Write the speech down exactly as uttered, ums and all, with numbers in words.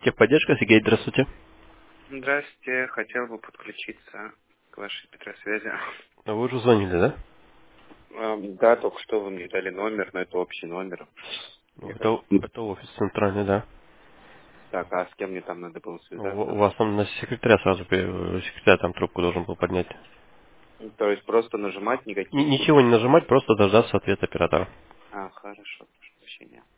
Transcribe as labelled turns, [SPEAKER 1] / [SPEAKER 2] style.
[SPEAKER 1] Техподдержка, Сергей, здравствуйте.
[SPEAKER 2] Здрасте, хотел бы подключиться к вашей Петросвязи.
[SPEAKER 1] А Вы уже звонили, да?
[SPEAKER 2] Эм, Да, только что вы мне дали номер, но это общий номер.
[SPEAKER 1] Ну,
[SPEAKER 2] Я
[SPEAKER 1] Это,
[SPEAKER 2] хотел-
[SPEAKER 1] это офис центральный, да.
[SPEAKER 2] Так, а с кем мне там надо было
[SPEAKER 1] У
[SPEAKER 2] связаться?
[SPEAKER 1] у вас там на секретаря сразу, при- секретарь там трубку должен был поднять.
[SPEAKER 2] То есть просто нажимать
[SPEAKER 1] Ни-
[SPEAKER 2] никаких...
[SPEAKER 1] Ничего не нажимать, просто дождаться ответа оператора.
[SPEAKER 2] А, хорошо, прошу прощения.